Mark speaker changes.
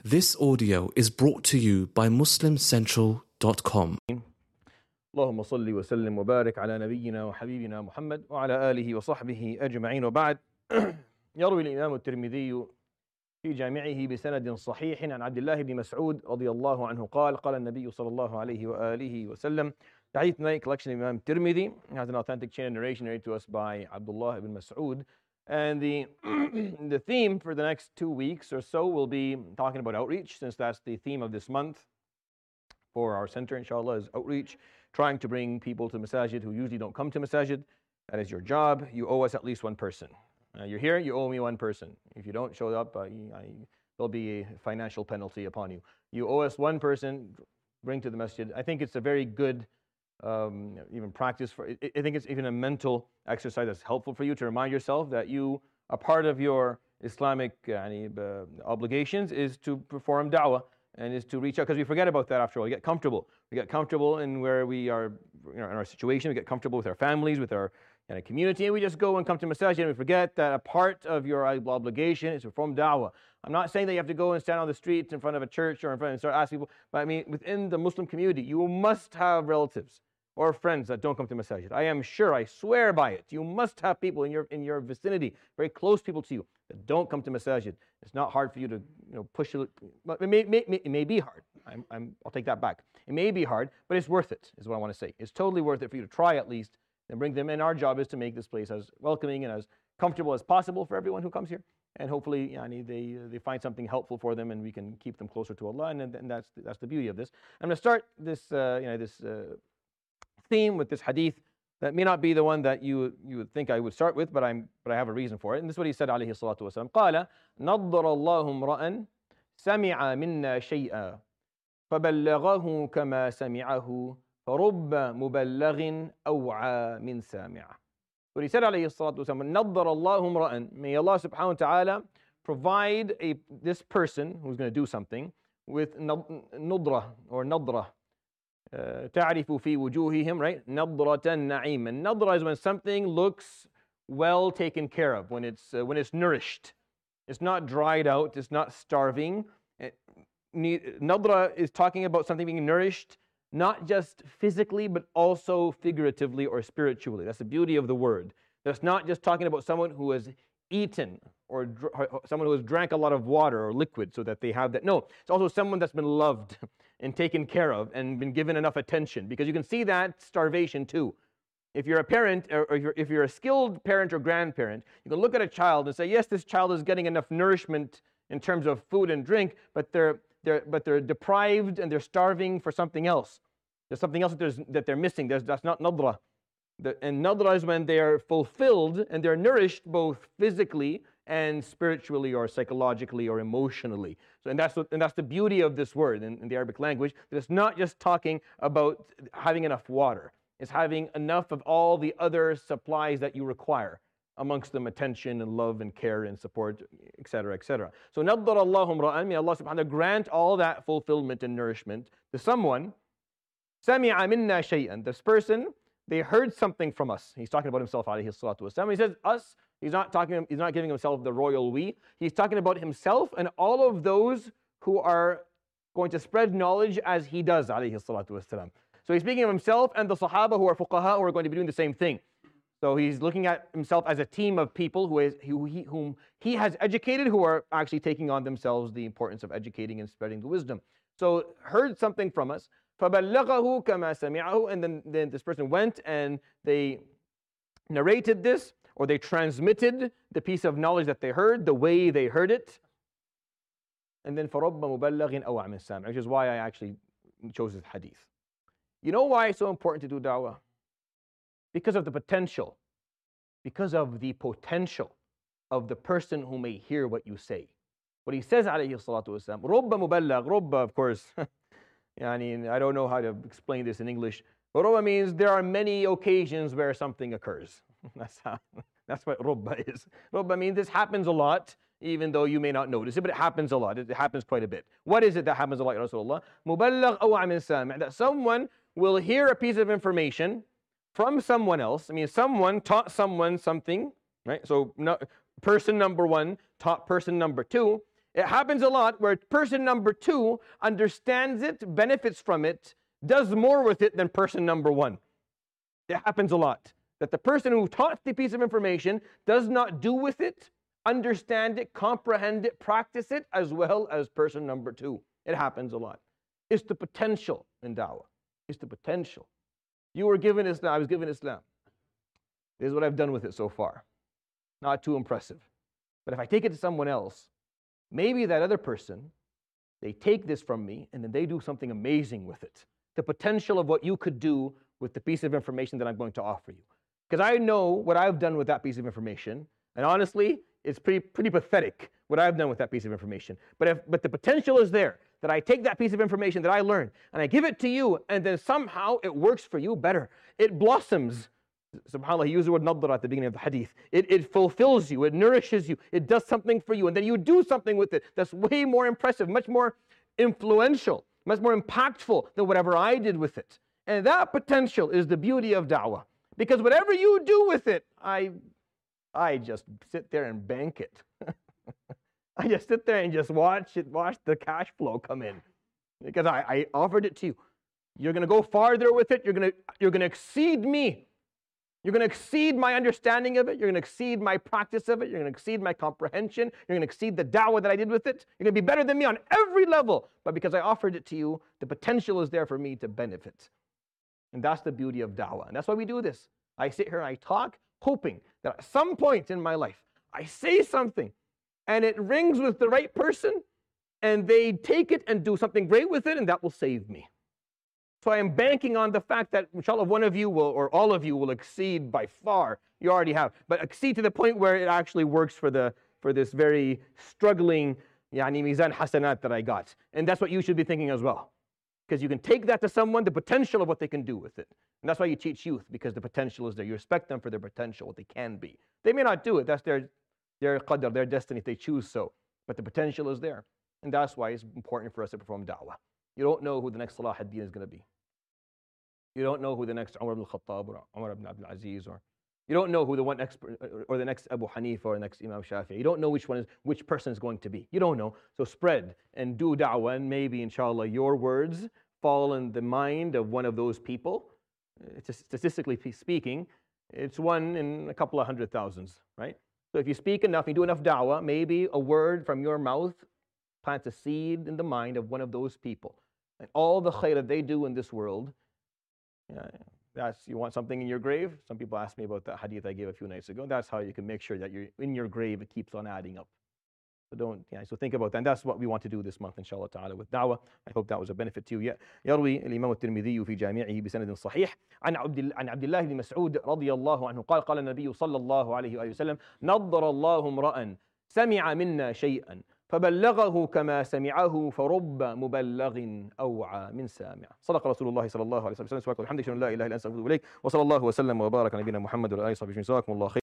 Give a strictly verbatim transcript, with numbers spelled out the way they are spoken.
Speaker 1: This audio is brought to you by muslim central dot com.
Speaker 2: اللهم صل وسلم وبارك على نبينا وحبيبنا محمد وعلى آله وصحبه أجمعين وبعد. يروي الإمام الترمذي في جامعه بسند صحيح عن عبد الله بن مسعود رضي الله عنه قال قال النبي صلى الله عليه وآله وسلم. The Hadith Night collection of Imam Tirmidhi has an authentic chain of narration narrated to us by Abdullah ibn Mas'ud. And the, the theme for the next two weeks or so will be talking about outreach, since that's the theme of this month for our center, inshallah, is outreach, trying to bring people to masajid who usually don't come to masajid. That is your job. You owe us at least one person. Uh, you're here, you owe me one person. If you don't show up, uh, I, there'll be a financial penalty upon you. You owe us one person, bring to the masjid. I think it's a very good Um, even practice for, I, I think it's even a mental exercise that's helpful for you to remind yourself that you, a part of your Islamic uh, uh, obligations is to perform da'wah and is to reach out, because we forget about that after all. We get comfortable. We get comfortable in where we are, you know, in our situation. We get comfortable with our families, with our you know, community, and we just go and come to masajid and we forget that a part of your obligation is to perform da'wah. I'm not saying that you have to go and stand on the streets in front of a church or in front and start asking people, but I mean within the Muslim community, you must have relatives or friends that don't come to masajid. I am sure, I swear by it, you must have people in your in your vicinity, very close people to you, that don't come to masajid. It's not hard for you to you know push it, but it may, may, it may be hard. I'm, I'm, I'll take that back. It may be hard, but it's worth it, is what I want to say. It's totally worth it for you to try at least and bring them in. Our job is to make this place as welcoming and as comfortable as possible for everyone who comes here. And hopefully yani, they, they find something helpful for them and we can keep them closer to Allah. And, and that's, that's the beauty of this. I'm going to start this, uh, you know, this uh, theme with this hadith that may not be the one that you, you would think I would start with, but, I'm, but I have a reason for it. And this is what he said, alayhi salatu wasalam. قال نضر الله امرأ سمع منا شيئا فبلغه كما سمعه فرب مبلغ أوعى من سامع. What he said, alayhi salatu wasalam, نضر الله امرأ, may Allah subhanahu wa ta'ala provide a, this person who's going to do something with nudra or nadra. تعرف في وجوههم, right? نضرة النعيم. And nadra is when something looks well taken care of, when it's uh, when it's nourished. It's not dried out, it's not starving. Nadra is talking about something being nourished, not just physically, but also figuratively or spiritually. That's the beauty of the word. That's not just talking about someone who has eaten or dr- someone who has drank a lot of water or liquid so that they have that. No, it's also someone that's been loved and taken care of and been given enough attention, because you can see that starvation too. If you're a parent, or if you're, if you're a skilled parent or grandparent, you can look at a child and say, yes, this child is getting enough nourishment in terms of food and drink, but they're they're but they're deprived and they're starving for something else. There's something else that, there's, that they're missing. There's, that's not nadra. The, and nadra is when they are fulfilled and they're nourished both physically and spiritually or psychologically or emotionally. So, and that's what, and that's the beauty of this word in, in the Arabic language. That it's not just talking about having enough water. It's having enough of all the other supplies that you require, amongst them attention and love and care and support, et cetera, et cetera. So, نَضَّرَ اللَّهُ امْرَأً, may Allah subhanahu wa ta'ala grant all that fulfillment and nourishment to someone. سَمِعَ مِنَّا شَيْئًا. This person, they heard something from us. He's talking about himself, alayhi salatu wasalam. He says us. He's not talking. He's not giving himself the royal we. He's talking about himself and all of those who are going to spread knowledge as he does, alayhi salatu wasalam. So he's speaking of himself and the Sahaba who are fuqaha who are going to be doing the same thing. So he's looking at himself as a team of people who is who he, whom he has educated, who are actually taking on themselves the importance of educating and spreading the wisdom. So heard something from us. فَبَلَّغَهُ كَمَا سَمِعَهُ. And then, then this person went and they narrated this, or they transmitted the piece of knowledge that they heard, the way they heard it. And then فَرَبَّ مُبَلَّغٍ أَوْعَى مِنْ سَامِعٍ, which is why I actually chose this hadith. You know why it's so important to do da'wah? Because of the potential, because of the potential of the person who may hear what you say. What he says, alayhi salatu wasalam, رُبَّ مُبَلَّغ, رُبَّ, of course, yani, I don't know how to explain this in English, but rubba means there are many occasions where something occurs. That's how, that's what rubba is. Rubba means this happens a lot, even though you may not notice it, but it happens a lot. It happens quite a bit. What is it that happens a lot, Ya Rasulullah? مُبَلَّغ أَوْعَى مِنْ سَامِعٍ. That someone will hear a piece of information from someone else. I mean, someone taught someone something, right? So no, person number one taught person number two, It happens a lot where person number two understands it, benefits from it, does more with it than person number one. It happens a lot that the person who taught the piece of information does not do with it, understand it, comprehend it, practice it as well as person number two. It happens a lot. It's the potential in da'wah. It's the potential. You were given Islam, I was given Islam. This is what I've done with it so far. Not too impressive. But if I take it to someone else, maybe that other person, they take this from me and then they do something amazing with it. The potential of what you could do with the piece of information that I'm going to offer you. Because I know what I've done with that piece of information, and honestly, it's pretty, pretty pathetic what I've done with that piece of information. But, if, but the potential is there, that I take that piece of information that I learned, and I give it to you, and then somehow it works for you better. It blossoms. SubhanAllah, he used the word nadra at the beginning of the hadith. It, it fulfills you, it nourishes you, it does something for you, and then you do something with it that's way more impressive, much more influential, much more impactful than whatever I did with it. And that potential is the beauty of da'wah. Because whatever you do with it, I, I just sit there and bank it. I just sit there and just watch it, watch the cash flow come in. Because I, I offered it to you. You're going to go farther with it. You're going to, you're going to exceed me. You're going to exceed my understanding of it. You're going to exceed my practice of it. You're going to exceed my comprehension. You're going to exceed the da'wah that I did with it. You're going to be better than me on every level. But because I offered it to you, the potential is there for me to benefit. And that's the beauty of da'wah. And that's why we do this. I sit here and I talk, hoping that at some point in my life, I say something and it rings with the right person and they take it and do something great with it, and that will save me. So I am banking on the fact that, inshallah, one of you will, or all of you will exceed by far. You already have, but exceed to the point where it actually works for the for this very struggling yani mizan hasanat that I got. And that's what you should be thinking as well. Because you can take that to someone, the potential of what they can do with it. And that's why you teach youth, because the potential is there. You respect them for their potential, what they can be. They may not do it. That's their, their qadr, their destiny, if they choose so. But the potential is there. And that's why it's important for us to perform da'wah. You don't know who the next Salah ad-Din is going to be. You don't know who the next Umar ibn al-Khattab or Umar ibn Abdul Aziz, or you don't know who the one next, or the next Abu Hanifa or the next Imam Shafi'i. You don't know which one is, which person is going to be. You don't know. So spread and do da'wah, and maybe, inshallah, your words fall in the mind of one of those people. It's statistically speaking, it's one in a couple of hundred thousands, right? So if you speak enough, you do enough da'wah, maybe a word from your mouth plants a seed in the mind of one of those people. And all the khair that they do in this world, yeah, that's, you want something in your grave? Some people asked me about that hadith I gave a few nights ago. That's how you can make sure that you're in your grave, it keeps on adding up. So don't, yeah, so think about that. And that's what we want to do this month, inshallah ta'ala, with da'wah. I hope that was a benefit to you. يروي الإمام الترمذي في جامعه بسند صحيح عن عبد عن عبد الله بن مسعود رضي الله عنه قال قال النبي صلى الله عليه وآله وسلم نضر الله امرأ سمع منا شيئا فبلغه كما سمعه فرب مبلغ أوعى من سامع. صدق رسول الله صلى الله عليه وسلم. سبحانك والحمد لله لا إله إلا أنت أستغفرك وأتوب إليك. وصلى الله وسلم وبارك على نبينا محمد وعلى آله وصحبه أجمعين. جزاكم الله خيرا.